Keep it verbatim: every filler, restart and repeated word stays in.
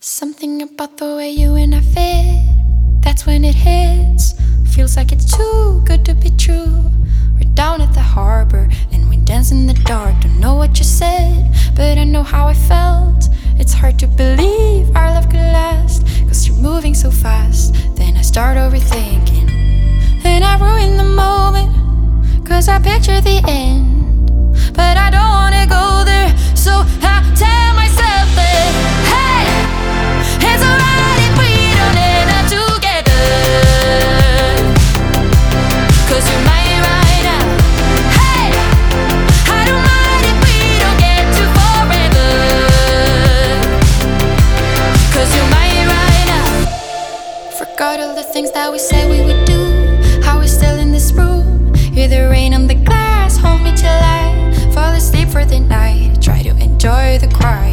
Something about the way you and I fit, that's when it hits. Feels like it's too good to be true. We're down at the harbor and we dance in the dark. Don't know what you said, but I know how I felt. It's hard to believe our love could last, cause you're moving so fast. Then I start overthinking, then I ruin the moment, cause I picture the end, but I don't wanna go there. So I tell myself that, hey, it's alright if we don't end up together, cause you're mine right now. Hey, I don't mind if we don't get to forever, cause you're mine right now. Forgot all the things that we said we would do, how we're still in this room. Hear the rain on the glass, hold me till I fall asleep for the night. Try to enjoy the quiet.